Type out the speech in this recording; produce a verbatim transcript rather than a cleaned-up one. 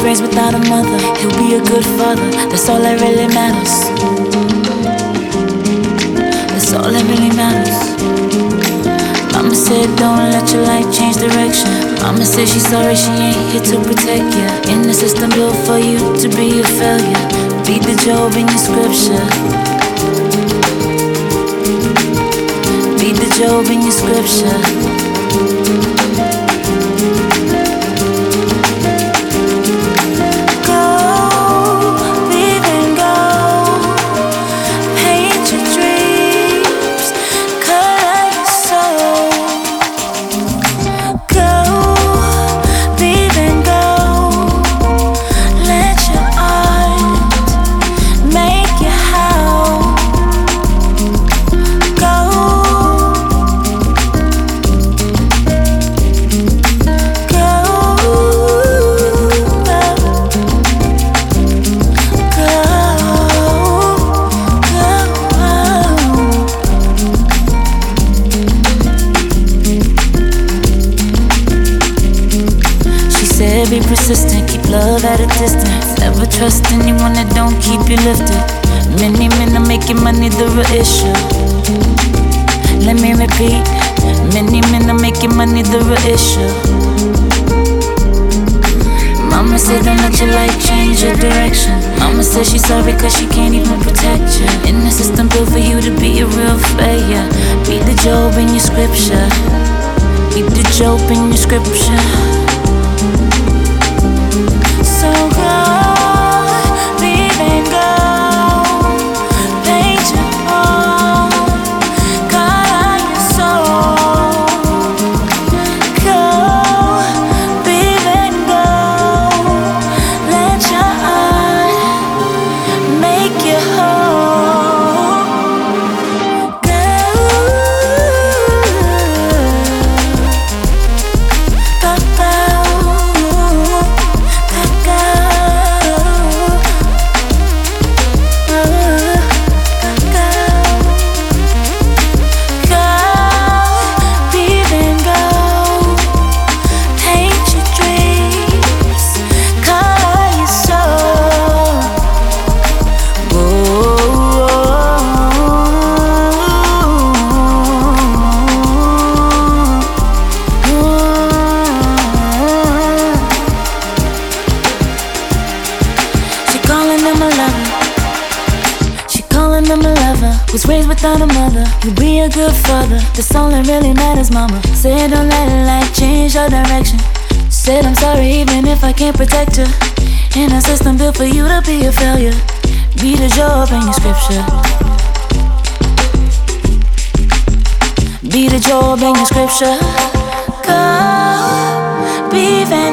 raised without a mother. He'll be a good father, that's all that really matters. That's all that really matters. Mama said don't let your life change direction. Mama said she's sorry, she ain't here to protect you. In the system built for you to be a failure. Read the Job in your scripture. Read the Job in your scripture. Be persistent, keep love at a distance. Never trust anyone that don't keep you lifted. Many men are making money through an issue. Let me repeat. Many men are making money through an issue. Mama said don't let your life change your direction. Mama said she's sorry cause she can't even protect you. In the system built for you to be a real failure. Read the Job in your scripture. Read the Job in your scripture. So go, leave and go. Paint your own color, your soul. Go, leave and go. Let your heart make you whole. Go, go, go. I'm a lover, was raised without a mother. You'll be a good father, that's all that really matters, mama. Said don't let life change your direction. Said I'm sorry even if I can't protect you. In a system built for you to be a failure. Read the Job in your scripture. Read the Job in your scripture. Go, be